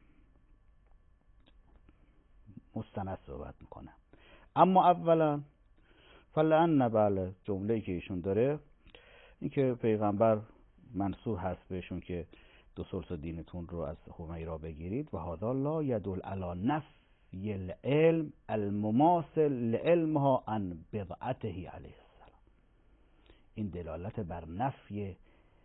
مستند صحبت میکنه. اما اولا فلان بله، جمله‌ای که ایشون داره این که پیغمبر منسوب هست بهشون که دو ثلث دینتون رو از حمیرا بگیرید و هذا لا يدل على نفی العلم المماثل لعلمها عن بضعته علیه السلام. این دلالت بر نفی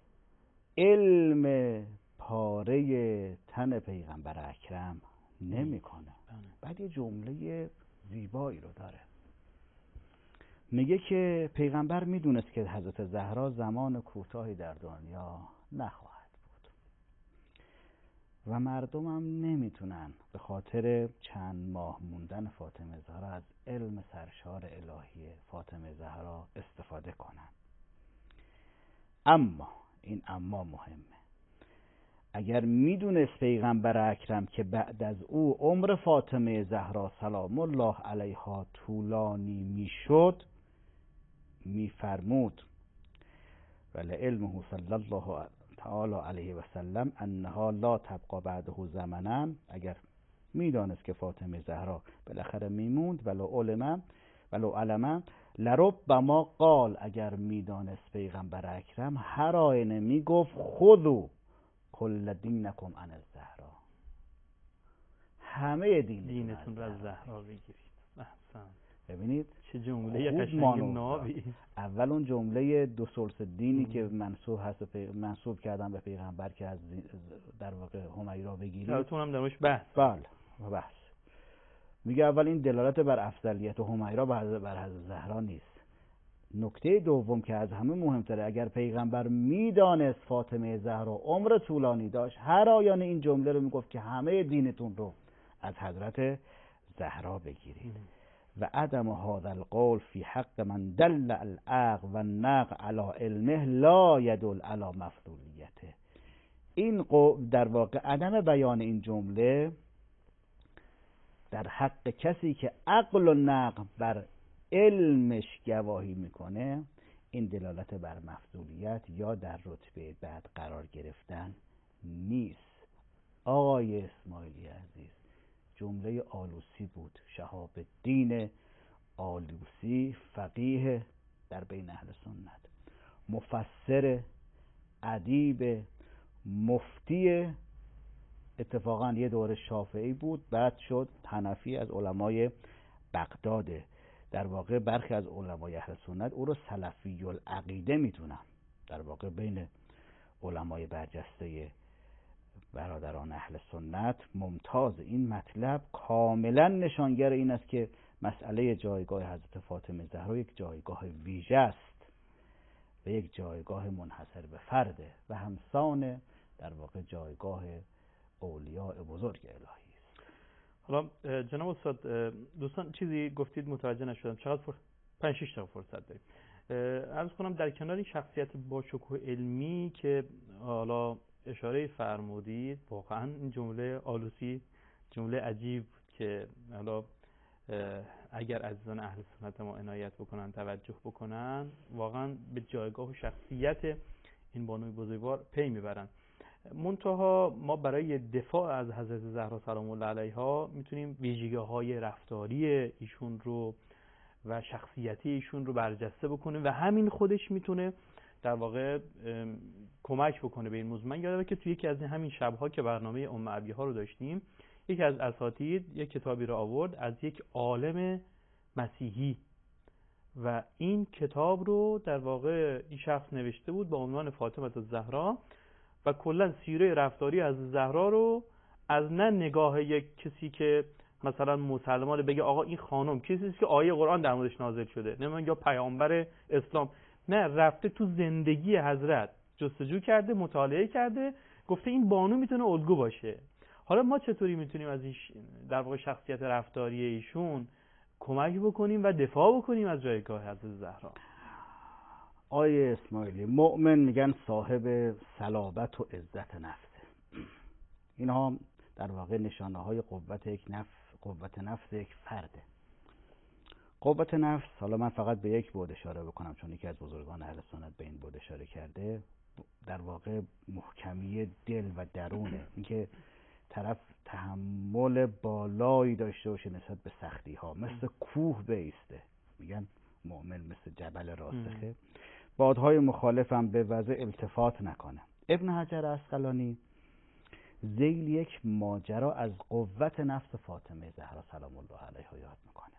علم پاره تن پیغمبر اکرم نمیکنه. بعد یه جمله زیبایی رو داره، میگه که پیغمبر میدونست که حضرت زهرا زمان کوتاهی در دنیا نخواهد بود و مردم هم نمیتونن به خاطر چند ماه موندن فاطمه زهرا از علم سرشار الهی فاطمه زهرا استفاده کنن. اما این اما مهمه، اگر میدونست پیغمبر اکرم که بعد از او عمر فاطمه زهرا سلام الله علیها طولانی میشد، میفرمود ولعلمه صلی الله تعالی علیه و سلم انها لا تبقى بعده زمنا، اگر میدانست که فاطمه زهرا بالاخره میموند ولو علما ولو علما لربما قال، اگر میدانست پیغمبر اکرم هر آینه میگفت خذوا کل دینکم عن الزهرا، همه دین دینتون رو از زهرا بگیرید. احسن. ببینید چه جمله قشنگ نابی. اول اون جمله دو ثلث دینی ام. که منسوب هست پی... منسوب کردن به پیغمبر که از در واقع حمیرا بگیرید، البته اونم درش بحث. بله بحث. میگه اول این دلالت بر افضلیت و همیرا بر حضرت زهرا نیست. نکته دوم که از همه مهمتره، اگر پیغمبر میدانست فاطمه زهرا عمر طولانی داشت، هر آیان این جمله رو میگفت که همه دینتون رو از حضرت زهرا بگیرید. و عدم هذا القول فی حق من دل العقل و النقل علی علمه لا یدل علی مفضولیته. این در واقع عدم بیان این جمله در حق کسی که عقل و نقل بر علمش گواهی میکنه، این دلالت بر مفضولیت یا در رتبه بعد قرار گرفتن نیست. آقای اسماعیلی عزیز، جمله آلوسی بود، شهاب الدین آلوسی، فقیه در بین اهل سنت، مفسر، ادیب، مفتی، اتفاقا یه دوره شافعی بود، بعد شد حنفی، از علمای بغداده. در واقع برخی از علمای اهل سنت او رو سلفی العقیده میدونن. در واقع بین علمای برجسته برادران اهل سنت ممتاز. این مطلب کاملا نشانگر این است که مسئله جایگاه حضرت فاطمه زهرا یک جایگاه ویژه است و یک جایگاه منحصر به فرده و همسان در واقع جایگاه اولیاء بزرگ الهی است. حالا جناب استاد دوستان چیزی گفتید متوجه نشدم. چقدر فر... پنج شش دقیقه فرصت داریم. عرض کنم در کنار این شخصیت با شکوه علمی که حالا اشاره فرمودید، واقعا این جمله آلوسی جمله عجیب که حالا اگر عزیزان اهل سنت ما عنایت بکنن، توجه بکنن، واقعا به جایگاه و شخصیت این بانوی بزرگوار پی میبرن. منتها ما برای دفاع از حضرت زهرا سلام الله علیها میتونیم ویژگی‌های رفتاری ایشون رو و شخصیتی ایشون رو برجسته بکنیم و همین خودش میتونه در واقع کمک بکنه به این موضوع. من یادمه که توی یکی از همین شب‌ها که برنامه ام ابیها رو داشتیم، یکی از اساتید یک کتابی رو آورد از یک عالم مسیحی و این کتاب رو در واقع این شخص نوشته بود با عنوان فاطمه الزهرا و کلا سیره رفتاری از زهرا رو از نه نگاه یک کسی که مثلا مسلمان بگه آقا این خانم کسی است که آیه قرآن در موردش نازل شده، نمیدونم یا پیامبر اسلام، نه، رفته تو زندگی حضرت جستجو کرده، مطالعه کرده، گفته این بانو میتونه الگو باشه. حالا ما چطوری میتونیم از این در واقع شخصیت رفتاری ایشون کمک بکنیم و دفاع بکنیم از جایگاه حضرت زهرا؟ آیه اسماعیلی، مؤمن میگن صاحب صلابت و عزت نفسه. اینها در واقع نشانه های قوت یک نفس، قوت نفس یک فرده. قوت نفس، حالا من فقط به یک بعد اشاره بکنم چون یکی از بزرگان اهل سنت به این بعد اشاره کرده، در واقع محکمی دل و درونه، اینکه طرف تحمل بالایی داشته باشه نسبت به سختی ها، مثل کوه بیسته. میگن مؤمن مثل جبل راسخه، بادهای مخالف هم به وضع التفات نکنه. ابن حجر عسقلانی ذیل یک ماجرا از قوت نفس فاطمه زهرا سلام الله علیها یاد میکنه.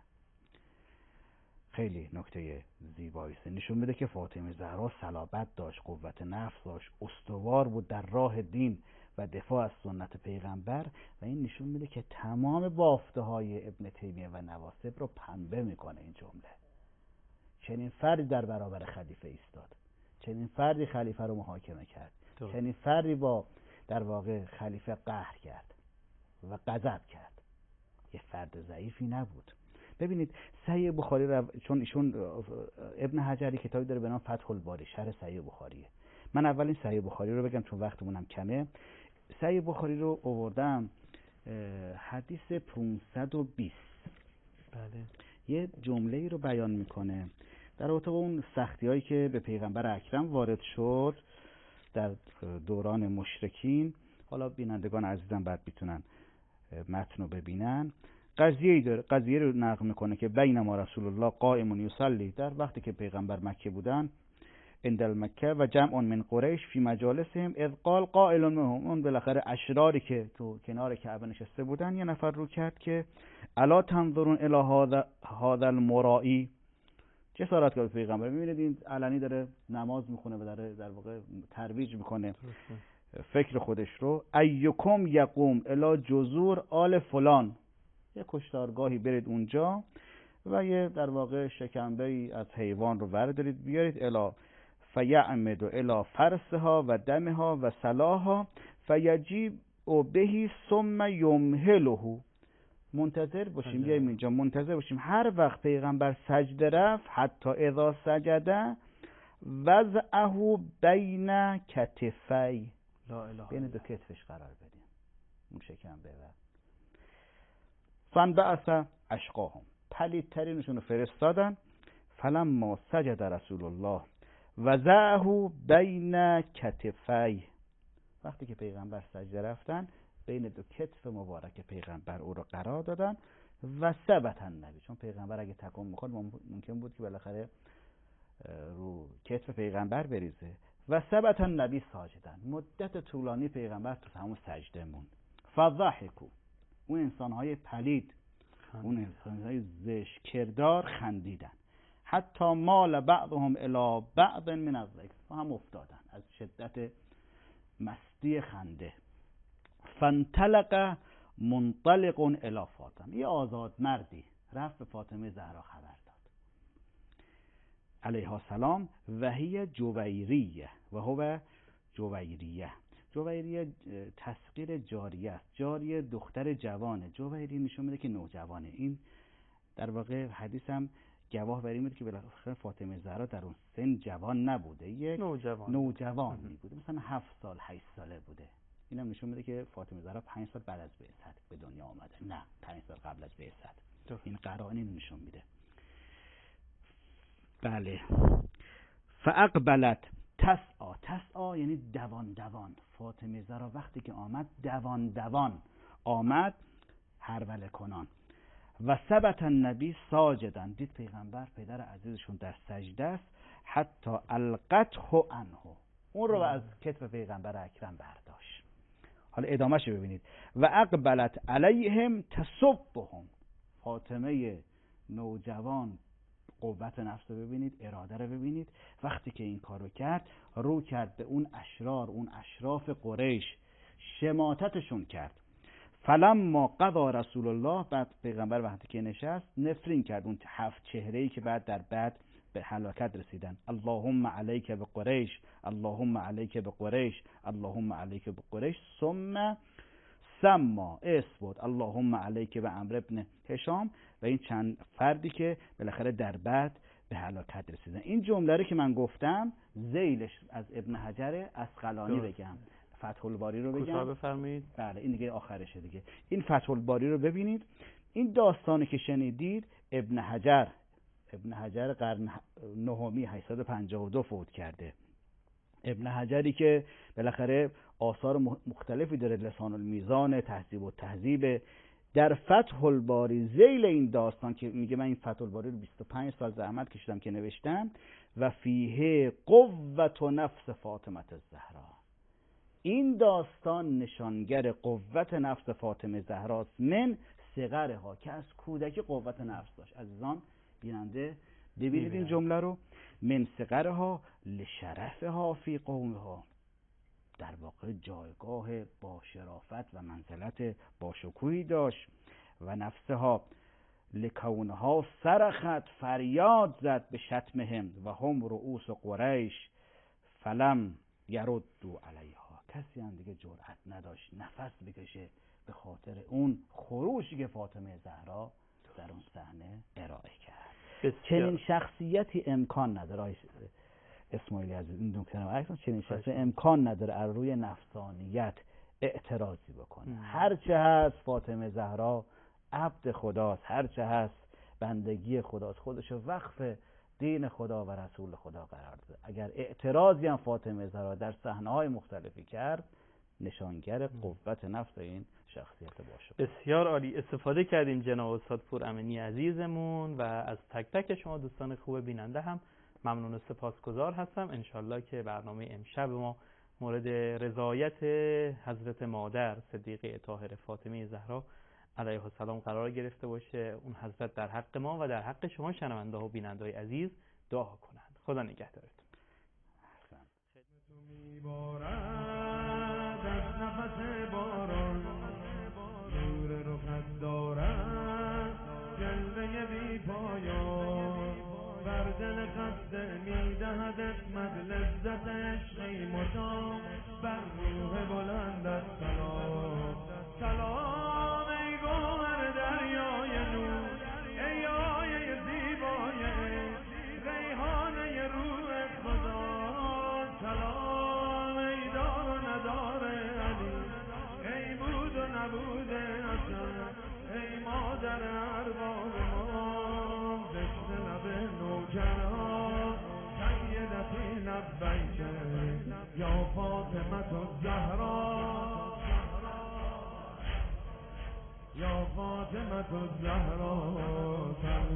خیلی نکته زیبایی است، نشون میده که فاطمه زهرا صلابت داشت، قوت نفس داشت، استوار بود در راه دین و دفاع از سنت پیغمبر و این نشون میده که تمام بافته های ابن تیمیه و نواصب رو پنبه میکنه این جمله. چنین فردی در برابر خلیفه ایستاد، چنین فردی خلیفه رو محاکمه کرد، چنین فردی با در واقع خلیفه قهر کرد و غضب کرد. یه فرد ضعیفی نبود. ببینید صحیح بخاری رو، چون ایشون ابن حجری کتابی داره به نام فتح الباری، شرح صحیح بخاریه. من اول این صحیح بخاری رو بگم چون وقتمونم کمه. صحیح بخاری رو آوردم حدیث پانصد و بیست. بله. یه جمله‌ای رو بیان میکنه در رابطه با اون سختی‌هایی که به پیغمبر اکرم وارد شد در دوران مشرکین. حالا بینندگان عزیزم بعد میتونن متن رو ببینن. قضیه‌ای داره، قضیه رو نقل میکنه که بینما رسول الله قائم یصلی، در وقتی که پیغمبر مکه بودن، عند المکه و جمع من قریش فی مجالسهم اذ قال قائل منهم، اون بالاخره اشراری که تو کنار کعبه نشسته بودن، یه نفر رو کرد که الا تنظرون الی هذا هذا المرائی، جسارت کرد پیغمبر، میبینید این علنی داره نماز میخونه و داره در واقع ترویج میکنه فکر خودش رو. ایکم یقوم الی جذور آل فلان، یه کشتارگاهی برید اونجا و یه در واقع شکمبه ای از حیوان رو بردارید بیارید، الا فیعمد و الا فرسها و دمها و سلاها فیجیب و بهی ثم یمهله. منتظر باشیم، بیاییم اینجا منتظر باشیم هر وقت پیغمبر سجده رفت، حتی اذا سجده وضعه بین کتفی، بین دو کتفش قرار بدیم اون شکمبه. و فانبعث اشقاهم، پلیدترینشون رو فرستادن. فلما سجد رسول الله وضعه بین کتفی، وقتی که پیغمبر سجده رفتن بین دو کتف مبارک پیغمبر او رو قرار دادن. و ثبت النبی، چون پیغمبر اگه تکون می‌خورد ممکن بود که بالاخره رو کتف پیغمبر بریزه. و ثبت النبی ساجدن، مدت طولانی پیغمبر تو همون سجده موند. فضحکوا، اون انسان‌های پلید، اون انسان‌های زشت کردار خندیدن. حتی مال بعضهم الی بعض من الضحک، هم افتادن از شدت مستی خنده. فانطلق منطلق الی فاطمه، یه آزاد مردی رفت به فاطمه زهرا خبر داد علیها السلام. و هی جویریه و هو جویریه. جویریه تسغیر جاریه است، جاریه دختر جوانه، جویریه نشون میده که نوجوانه. این در واقع حدیث هم گواه بر این بود که بالاخره فاطمه زهرا در اون سن جوان نبوده، یک نوجوان نوجوان می بوده، مثلا هفت سال هشت ساله بوده. اینم نشون میده که فاطمه زهرا پنج سال بعد از بعثت به دنیا آمده، نه پنج سال قبل از بعثت. این قرائن اینو نشون میده. بله. فاقبلت تسعا، تسعا یعنی دوان دوان. فاطمه زهرا وقتی که آمد دوان دوان آمد، هروله کنان. و ثبت النبی ساجدن، دید پیغمبر پدر عزیزشون در سجده است. حتی القته عنه، اون رو از کتف پیغمبر اکرم برداشت. حالا ادامهش رو ببینید. و اقبلت علیهم تسبهم، فاطمه نوجوان قوت نفس رو ببینید، اراده رو ببینید. وقتی که این کارو کرد، رو کرد به اون اشرار، اون اشراف قریش، شماتتشون کرد. فلما قضا رسول الله، بعد پیغمبر وقتی که نشست نفرین کرد اون هفت چهره‌ای که بعد در بعد به هلاکت رسیدن. اللهم علیک بقریش، اللهم علیک بقریش، اللهم علیک بقریش. ثم سما اسم بود اللهم علیک به عمرو ابن هشام و این چند فردی که بالاخره در بعد به هلاکت رسیدن. این جمله رو که من گفتم ذیلش از ابن حجر عسقلانی بگم، فتح الباری رو بگم. بفرمایید. بله این دیگه آخرشه دیگه. این فتح الباری رو ببینید. این داستانی که شنیدید ابن حجر ابن حجر قرن نهمی هشتصد و پنجاه و دو فوت کرده. ابن حجری که بالاخره آثار مختلفی داره، لسان المیزان، تهذیب و تهذیب. در فتح الباری ذیل این داستان که میگه من این فتح الباری رو بیست و پنج سال زحمت کشیدم که نوشتم، و فیه قوت و نفس فاطمه الزهرا، این داستان نشانگر قوت نفس فاطمه زهراست. من صغرها، که از کودکی قوت نفس داشت. عزیزان بیننده ببینید این جمله رو. من صغرها لشرفها فی قومها، در واقع جایگاه با شرافت و منزلت با شکوهی داشت. و نفسها لکونها صرخت، فریاد زد به شتمهم و هم رؤوس قریش فلم یردوا علیها، کسی هم دیگه جرأت نداشت نفس بکشه به خاطر اون خروشی که فاطمه زهرا در اون صحنه ارائه کرد. چنین شخصیتی امکان نداره اسماعیلی عزیز، این دکترم عکس، چنین شخصیتی امکان نداره از روی نفسانیت اعتراضی بکنه. هرچه هست فاطمه زهرا عبد خداست، هرچه هست بندگی خداست، خودشو وقف دین خدا و رسول خدا قرار داده. اگر اعتراضی هم فاطمه زهرا در صحنه‌های مختلفی کرد، نشانگر قوت نفس این شخصیت باشه. بسیار عالی، استفاده کردیم جناب استاد پورامینی عزیزمون و از تک تک شما دوستان خوب بیننده هم ممنون و سپاسگزار هستم. انشالله که برنامه امشب ما مورد رضایت حضرت مادر صدیقه طاهره فاطمه زهرا علیها السلام قرار گرفته باشه. اون حضرت در حق ما و در حق شما شنونده ها و بیننده های عزیز دعا کنند. خدا نگهدارتون. میبارد از نفس باران، نور رخت دارد پایان بر دل خسته میدهد اسمت لذت عشقی مدام بر روح بلندت سلام سلام ای گوهر دریای نور ای آیه زیبای ریحانه روح خدا سلام ای دار و ندار علی ای بود و نبود حسن ای مادر ارباب ما دست لب نوکرها سیدتی لبیک یا فاطمه الزهرا یا فاطمه الزهرا